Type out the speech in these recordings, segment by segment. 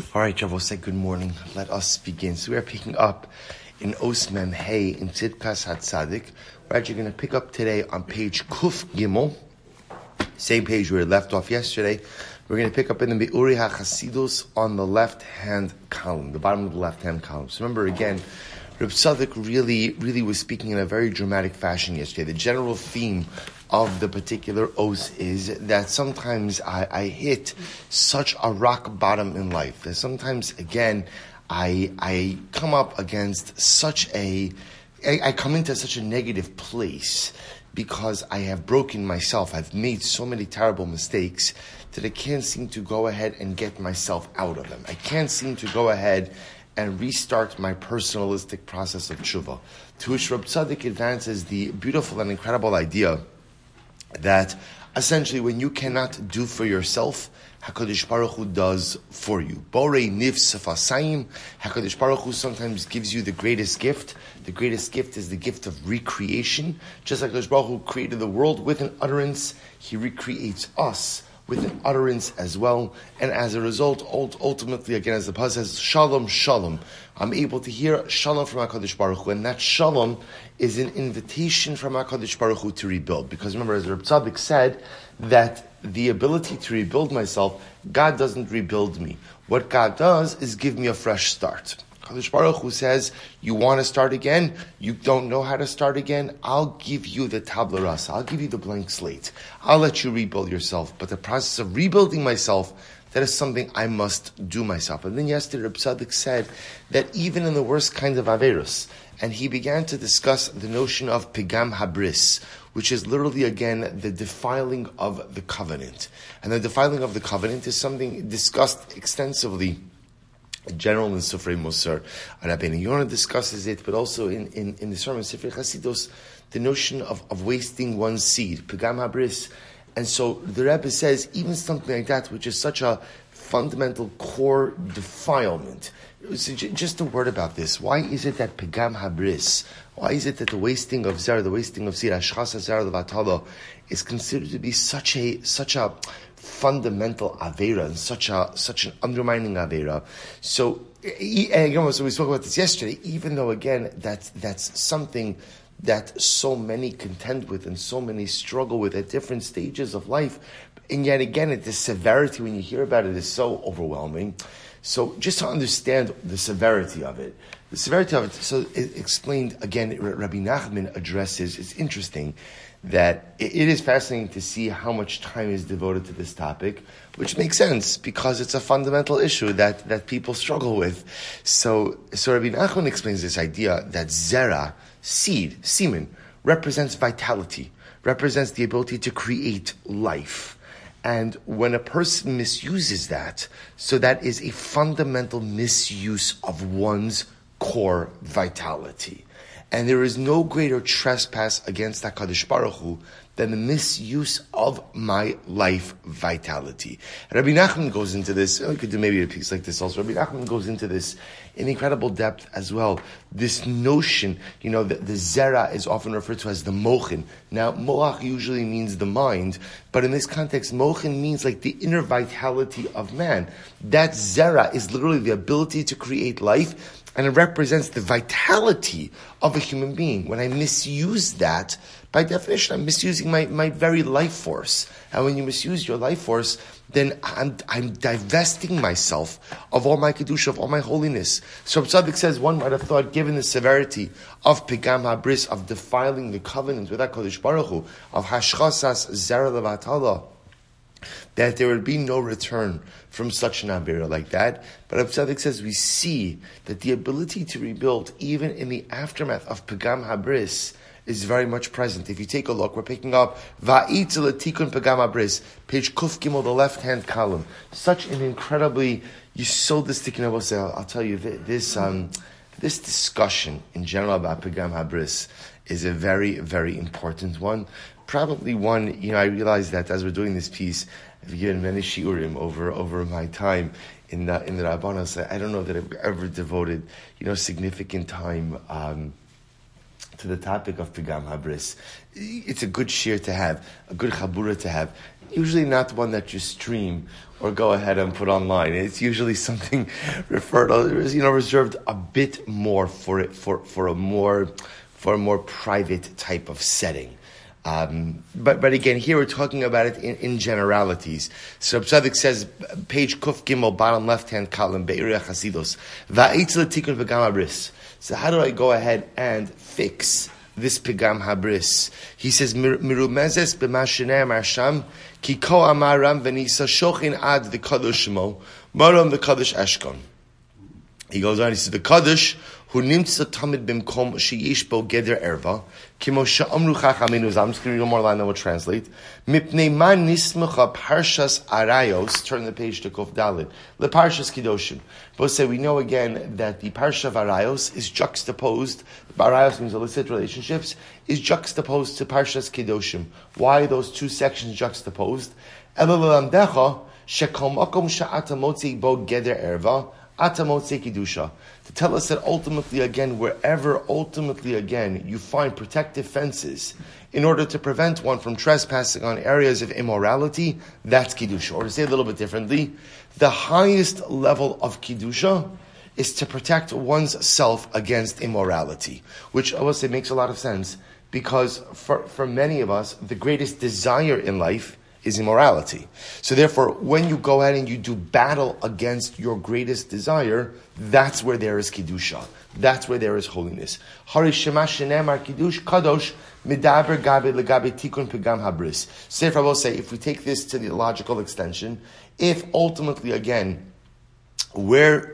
All right, Shavuos, say good morning. Let us begin. So we are picking up in Os Mem Hey in Tzidkas HaTzadik. We're actually going to pick up today on page Kuf Gimel, same page where we left off yesterday. We're going to pick up in the Be'uri HaChasidus on the left-hand column, the bottom of the left-hand column. So remember again, Reb Tzadok really was speaking in a very dramatic fashion yesterday. The general theme of the particular os is that sometimes I hit such a rock bottom in life. That sometimes, again, I come up against I come into such a negative place because I have broken myself. I've made so many terrible mistakes that I can't seem to go ahead and get myself out of them. I can't seem to go ahead and restart my personalistic process of tshuva. To which Reb Tzadok advances the beautiful and incredible idea that essentially when you cannot do for yourself, HaKadosh Baruch Hu does for you. Borei niv sefasayim. HaKadosh Baruch Hu sometimes gives you the greatest gift. The greatest gift is the gift of recreation. Just like HaKadosh Baruch Hu created the world with an utterance, He recreates us with an utterance as well. And as a result, ultimately, again, as the Pasuk says, Shalom, Shalom. I'm able to hear Shalom from HaKadosh Baruch Hu. And that Shalom is an invitation from HaKadosh Baruch Hu to rebuild. Because remember, as Reb Tzadok said, that the ability to rebuild myself, God doesn't rebuild me. What God does is give me a fresh start. HaKadosh Baruch Hu says, you want to start again? You don't know how to start again? I'll give you the tabla rasa. I'll give you the blank slate. I'll let you rebuild yourself. But the process of rebuilding myself, that is something I must do myself. And then yesterday, Reb Tzadok said that even in the worst kinds of averus, and he began to discuss the notion of pigam habris, which is literally, again, the defiling of the covenant. And the defiling of the covenant is something discussed extensively in general in Sifrei Musar. Rabbeinu Yonah discusses it, but also in the sermon Sifrei Chasidus, the notion of wasting one's seed, pigam habris. And so the Rebbe says, even something like that, which is such a fundamental core defilement. So just a word about this. Why is it that pigam habris, why is it that the wasting of zera, the wasting of seed, ashchas zera levatala, is considered to be such a fundamental avera and such an undermining avera? So again, we spoke about this yesterday. Even though again that's something that so many contend with and so many struggle with at different stages of life, and yet again, the severity when you hear about it is so overwhelming. So just to understand the severity of it, so it explained again, Rabbi Nachman addresses, it's interesting that it is fascinating to see how much time is devoted to this topic, which makes sense because it's a fundamental issue that people struggle with. So Rabbi Nachman explains this idea that zera, seed, semen, represents vitality, represents the ability to create life. And when a person misuses that, so that is a fundamental misuse of one's core vitality. And there is no greater trespass against HaKadosh Baruch Hu than the misuse of my life vitality. Rabbi Nachman goes into this, we could do maybe a piece like this also. Rabbi Nachman goes into this in incredible depth as well. This notion, that the zera is often referred to as the mochin. Now, moach usually means the mind, but in this context, mochin means like the inner vitality of man. That zera is literally the ability to create life, and it represents the vitality of a human being. When I misuse that, by definition, I'm misusing my very life force. And when you misuse your life force, then I'm divesting myself of all my kedusha, of all my holiness. So Tzaddik says, one might have thought, given the severity of pigam habris, of defiling the covenant with HaKadosh Baruch Hu, of hashchasas zera levatala, that there would be no return from such an avera like that. But Reb Tzadok says we see that the ability to rebuild, even in the aftermath of pigam habris, is very much present. If you take a look, we're picking up Va'itzel Tikun Pagam Habris, page Kuf Gimel, the left-hand column. Such an incredibly yisodistic, I'll tell you, this discussion in general about Pagam Habris is a very, very important one. Probably one, I realize that as we're doing this piece, I've given many shiurim over my time in the Rabbanos. I don't know that I've ever devoted, significant time to the topic of Pigam Habris. It's a good shir to have, a good chabura to have. usually not one that you stream or go ahead and put online. It's usually something reserved a bit more for a more private type of setting. But again, here we're talking about it in generalities. So Reb Tzadok says, page Kuf Gimel, bottom left hand column, Be'irei Chasidus, Va'itz letikun pegam habris. So how do I go ahead and fix this pegam habris? He says, Mirumezes b'mashinei marsham, ki ko amaram v'nisa shochin ad the kadosh shmo, maram the kadosh eshkon. He goes on, he says, the kadosh who nimtza tamid bimkom sheyish bo geder erva, kimo she'amru chachaminu, I'm just going to read one more line, then we'll translate. Mipnei man nismecha parshas arayos, turn the page to Kuf Daled, le parshas kidoshim. Both say we know again that the parsha of arayos is juxtaposed, arayos means illicit relationships, is juxtaposed to parshas kidoshim. Why are those two sections juxtaposed? Ela lelamdecha shekom makom she'ata motzi bo geder erva, ata motzi kidusha. To tell us that ultimately again, wherever ultimately again you find protective fences in order to prevent one from trespassing on areas of immorality, that's Kiddusha. Or to say it a little bit differently, the highest level of Kiddusha is to protect one's self against immorality, which I will say makes a lot of sense because for many of us, the greatest desire in life is immorality. So therefore, when you go ahead and you do battle against your greatest desire, that's where there is Kiddusha. That's where there is holiness. Hari shemash shenemar Kiddush kadosh midaber gabe legabe tikun pegam habris. Sefer will say, if we take this to the logical extension, if ultimately again, where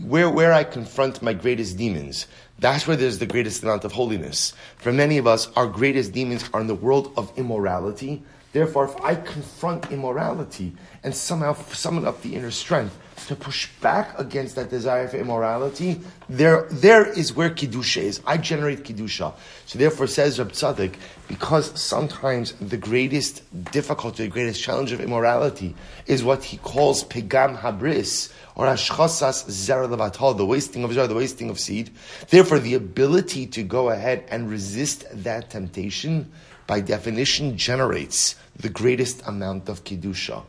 I confront my greatest demons, that's where there's the greatest amount of holiness. For many of us, our greatest demons are in the world of immorality. Therefore, if I confront immorality and somehow summon up the inner strength to push back against that desire for immorality, there is where Kiddusha is. I generate Kiddusha. So therefore, says Reb Tzadok, because sometimes the greatest difficulty, the greatest challenge of immorality is what he calls pegam habris, or ashchasas zera levatal, the wasting of zera, the wasting of seed. Therefore, the ability to go ahead and resist that temptation, by definition, generates the greatest amount of Kiddusha.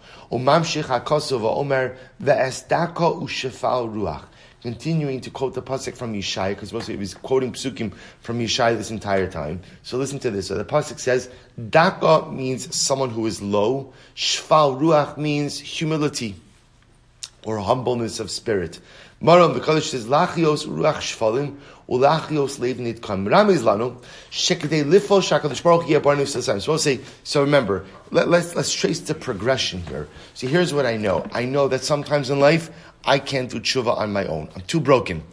Continuing to quote the pasuk from Yeshaya, because mostly he was quoting psukim from Yeshaya this entire time. So listen to this. So the pasuk says, Daka means someone who is low. Shfal ruach means humility or humbleness of spirit. Maram, the Kaddish says, Lachios ruach shfalim, ulachios levnit kam. Ramiz lanu, shekadei lifo shakadosh baruch yebarnu sasayim. So we'll say, so remember, let's trace the progression here. So here's what I know. I know that sometimes in life, I can't do tshuva on my own. I'm too broken.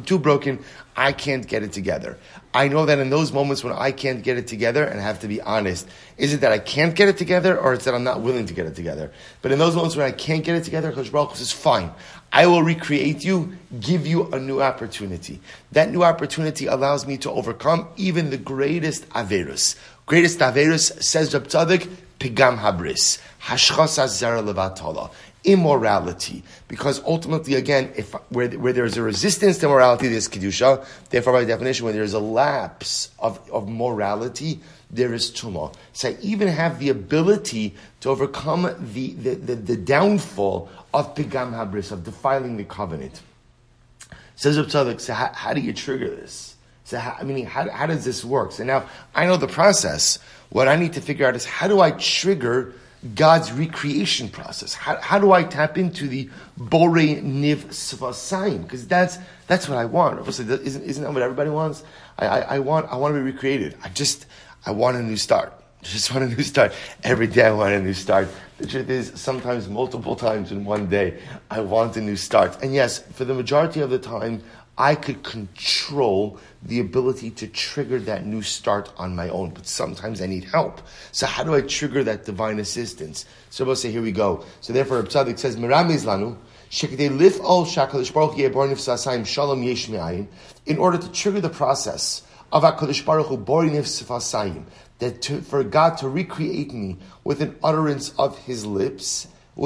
I can't get it together. I know that in those moments when I can't get it together, and I have to be honest, is it that I can't get it together, or it's that I'm not willing to get it together? But in those moments when I can't get it together, Kadosh Baruch Hu says, fine, I will recreate you, give you a new opportunity. That new opportunity allows me to overcome even the greatest averus. Greatest averus, says Reb Tzadok, pegam habris, hashchasas zera levatala. Immorality, because ultimately, again, if where there is a resistance to morality, there's kedusha. Therefore, by definition, when there is a lapse of morality, there is tumah. So I even have the ability to overcome the downfall of pigam habris, of defiling the covenant. Says Reb Tzadok, so how do you trigger this? So how does this work? So now I know the process. What I need to figure out is how do I trigger God's recreation process? How do I tap into the borei niv svasayim? Because that's what I want. Obviously, isn't that what everybody wants? I want to be recreated. I want a new start. Just want a new start. Every day I want a new start. The truth is, sometimes multiple times in one day, I want a new start. And yes, for the majority of the time, I could control the ability to trigger that new start on my own, but sometimes I need help. So how do I trigger that divine assistance? So we'll say, here we go. So therefore, Reb Tzadok says, Miramiz lanu, shekadei lif'ol shakadosh baruch hu yebar nif sasayim shalom yesh me'ayin, in order to trigger the process of HaKadosh Baruch Hu bori nif sasayim, that for God to recreate me with an utterance of His lips, a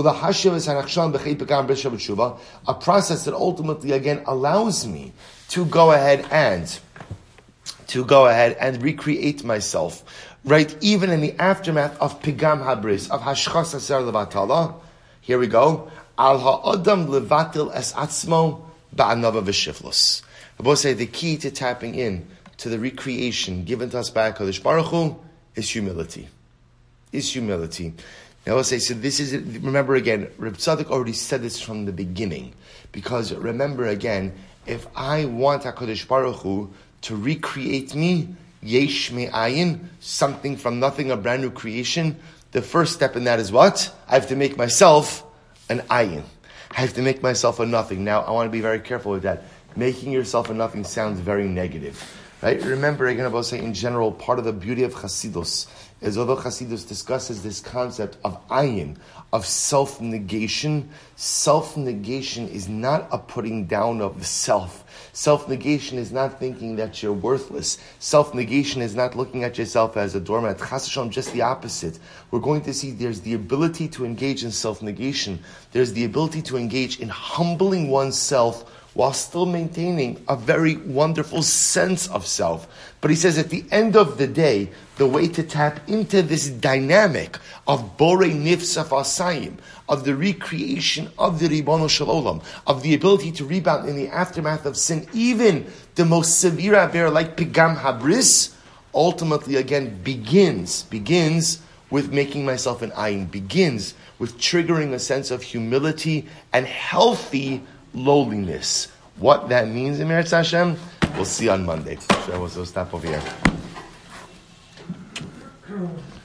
process that ultimately again allows me to go ahead and recreate myself right, even in the aftermath of Pigam Habris, of Hashchas Aser Levatala, here we go, Al Ha'adam Levatil Es Atzmo Ba'anava V'Shiflos. I will say the key to tapping in to the recreation given to us by HaKadosh Baruch Hu is humility. Now I will say, so this is, remember again, Reb Tzadok already said this from the beginning, because remember again, if I want HaKadosh Baruch Hu to recreate me, yesh me'ayin, something from nothing, a brand new creation, the first step in that is what? I have to make myself an ayin. I have to make myself a nothing. Now, I want to be very careful with that. Making yourself a nothing sounds very negative. Right? Remember, again, I will say in general, part of the beauty of Chassidus is although Chassidus discusses this concept of ayin, of self-negation is not a putting down of the self. Self-negation is not thinking that you're worthless. Self-negation is not looking at yourself as a doormat. Chas v'shalom, just the opposite. We're going to see there's the ability to engage in self-negation. There's the ability to engage in humbling oneself while still maintaining a very wonderful sense of self. But he says at the end of the day, the way to tap into this dynamic of Borei Nifsaf Asayim, of the recreation of the Ribono Shel Olam, of the ability to rebound in the aftermath of sin, even the most severe aver like Pigam Habris, ultimately again begins with making myself an ayin, begins with triggering a sense of humility and healthy lowliness. What that means in Meretz Hashem, we'll see on Monday. So we'll stop over here.